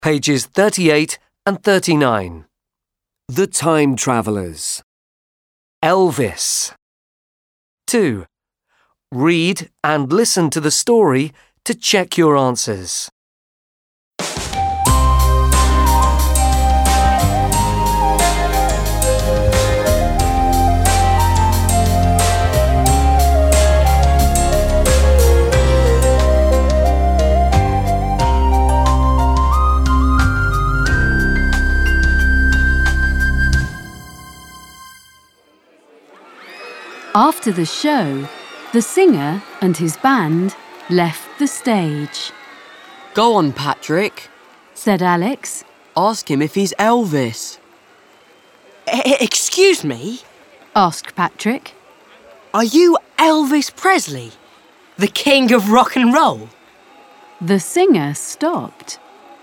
Pages 38 and 39. The Time Travellers. Elvis. 2. Read and listen to the story to check your answers. After the show, the singer and his band left the stage. Go on, Patrick, said Alex. Ask him if he's Elvis. Excuse me? Asked Patrick. Are you Elvis Presley, the king of rock and roll? The singer stopped.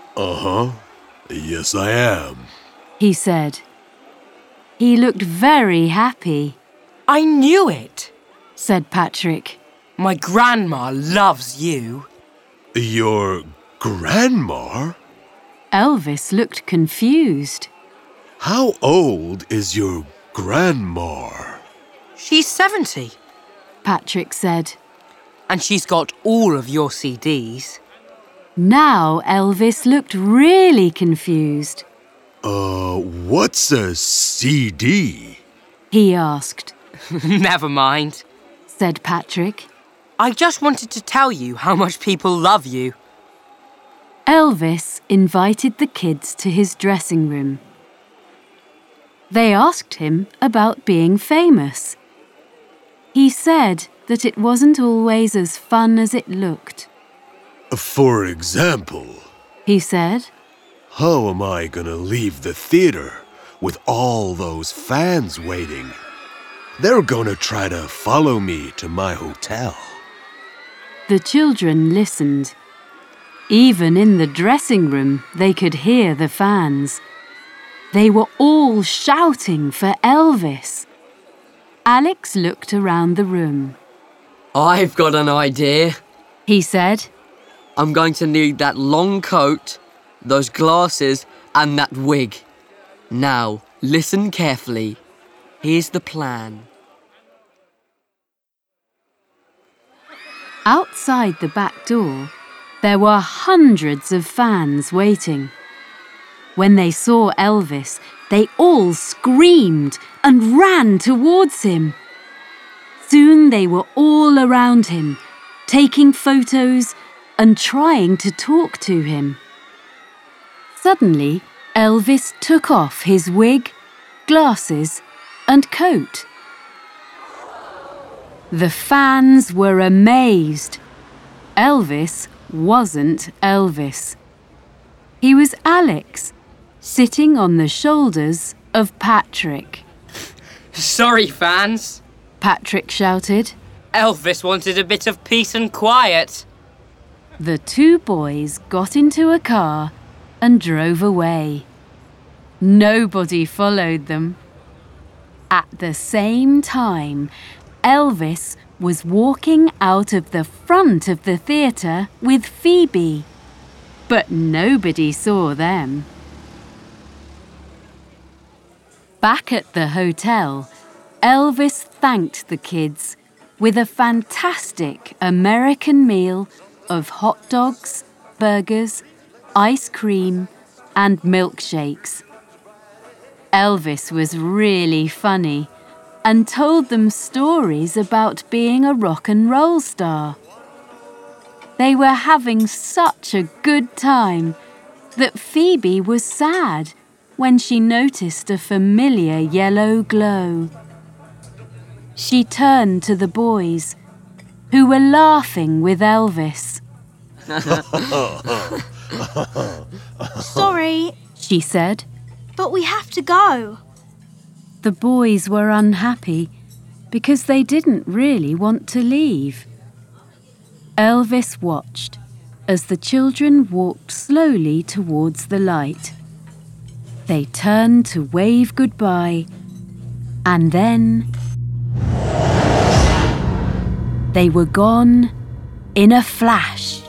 Yes, I am, he said. He looked very happy. I knew it, said Patrick. My grandma loves you. Your grandma? Elvis looked confused. How old is your grandma? She's 70. Patrick said. And she's got all of your CDs. Now Elvis looked really confused. What's a CD? He asked. Never mind, said Patrick. I just wanted to tell you how much people love you. Elvis invited the kids to his dressing room. They asked him about being famous. He said that it wasn't always as fun as it looked. For example, he said, how am I gonna leave the theater with all those fans waiting? They're gonna try to follow me to my hotel. The children listened. Even in the dressing room, they could hear the fans. They were all shouting for Elvis. Alex looked around the room. I've got an idea, he said. I'm going to need that long coat, those glasses, and that wig. Now, listen carefully. Here's the plan. Outside the back door, there were hundreds of fans waiting. When they saw Elvis, they all screamed and ran towards him. Soon they were all around him, taking photos and trying to talk to him. Suddenly, Elvis took off his wig, glasses, and coat. The fans were amazed. Elvis wasn't Elvis. He was Alex, sitting on the shoulders of Patrick. Sorry, fans, Patrick shouted. Elvis wanted a bit of peace and quiet. The two boys got into a car and drove away. Nobody followed them. At the same time, Elvis was walking out of the front of the theatre with Phoebe, but nobody saw them. Back at the hotel, Elvis thanked the kids with a fantastic American meal of hot dogs, burgers, ice cream, and milkshakes. Elvis was really funny and told them stories about being a rock and roll star. They were having such a good time that Phoebe was sad when she noticed a familiar yellow glow. She turned to the boys, who were laughing with Elvis. Sorry, she said, but we have to go. The boys were unhappy because they didn't really want to leave. Elvis watched as the children walked slowly towards the light. They turned to wave goodbye, and then they were gone in a flash.